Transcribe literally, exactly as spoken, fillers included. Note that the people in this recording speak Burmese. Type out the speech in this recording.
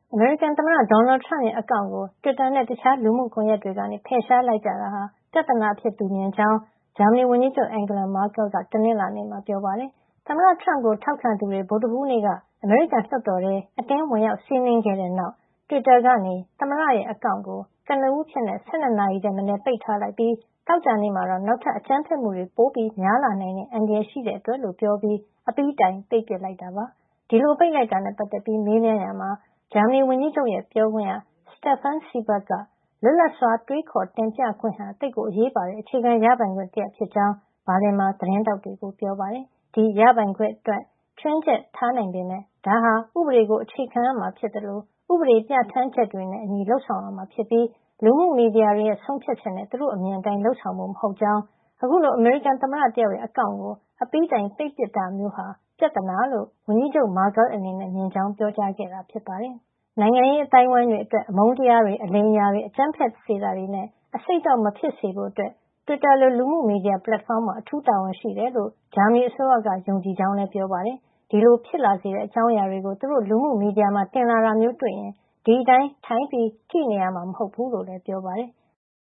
အမေရိကန်သမ္မတ Donald Trump ရဲ့ အကောင့်ကို Twitter နဲ့ တခြားလူမှုကွန်ရက်တွေကနေ ဖယ်ရှားလိုက်ကြတာဟာ ပြဿနာအဖြစ်သူမြင်ကြောင်း ဂျာမနီဝန်ကြီးချုပ် Angela Merkel က တနင်္လာနေ့မှာ ပြောပါတယ်။ သမ္မတ Trump ကို ထောက်ခံသူတွေ ဗုဒ္ဓဟူးနေ့က အမေရိကန်လွှတ်တော်ထဲ အတင်းဝင်ရောက်စီးနင်းခဲ့တဲ့နောက် Twitter ကနေ သမ္မတရဲ့ အကောင့်ကို ကနဦးအဖြစ် ၁၂ နာရီထက်မနည်း ပိတ်ထားလိုက်ပြီး သောကြာနေ့မှာတော့ နောက်ထပ် အကြမ်းဖက်မှုတွေ ပိုများလာနိုင်တဲ့ အန္တရာယ်ရှိတဲ့အတွက်လို့ ပြောပြီး အပြီးတိုင်ပိတ်ပစ်လိုက်တာပါ။ ဒီလိုပိတ်လိုက်တာနဲ့ ပတ်သက်ပြီး မေးမြန်းရာမှာ ဂျာမနီဝန်ကြီးချုပ်ရဲ့ ပြောခွင့်ရ Steffen Seibert က လွတ်လပ်စွာ တွေးခေါ်တင်ပြခွင့်ဟာ သိပ်ကိုအရေးပါတဲ့ အခြေခံရပိုင်ခွင့်တရပ်ဖြစ်ကြောင်း ဘာလင်မှာ သတင်းထောက်တွေကို ပြောပါတယ်။ ဒီရပိုင်ခွင့်အတွက် ခြွင်းချက်ထားနိုင်ပေမယ့် ဒါဟာ ဥပဒေကို အခြေခံရမှာဖြစ်သလို ဥပဒေပြဌာန်းချက်တွေနဲ့အညီ လုပ်ဆောင်ရမှာဖြစ်ပြီး လူမှုမီဒီယာတွေရဲ့ ဆုံးဖြတ်ချက်နဲ့ သူတို့အမြင်အတိုင်း လုပ်ဆောင်ဖို့ မဟုတ်ကြောင်း၊ အခုလို အမေရိကန်သမ္မတတယောက်ရဲ့ အကောင့်ကို အပြီးတိုင်ပိတ်ပစ်တာမျိုးဟာ ပြဿနာလို့ ဝန်ကြီးချုပ် Merkel အနေနဲ့ မြင်ကြောင်း ပြောကြားခဲ့တာ ဖြစ်ပါတယ်။ နိုင်ငံရေးအသိုင်းအဝိုင်းတွေအတွက် အမုန်းတရားတွေ၊ အလိမ်အညာတွေ၊ အကြမ်းဖက်စေတာတွေနဲ့ အဆိပ်အတောက်မဖြစ်စေဖို့ Twitter လို လူမှုမီဒီယာ ပလက်ဖောင်းမှာ အထူးတာဝန်ရှိတယ်လို့ ဂျာမနီအစိုးရက ယုံကြည်ကြောင်းလည်း ပြောပါတယ်။ ဒီလိုဖြစ်လာစေတဲ့ အကြောင်းအရာတွေကို သူတို့လူမှုမီဒီယာမှာ တင်လာတာမျိုးတွေ့ရင် ဒီအတိုင်း ထိုင်ကြည့်နေရမှာ မဟုတ်ဘူးလို့လည်း ပြောပါတယ်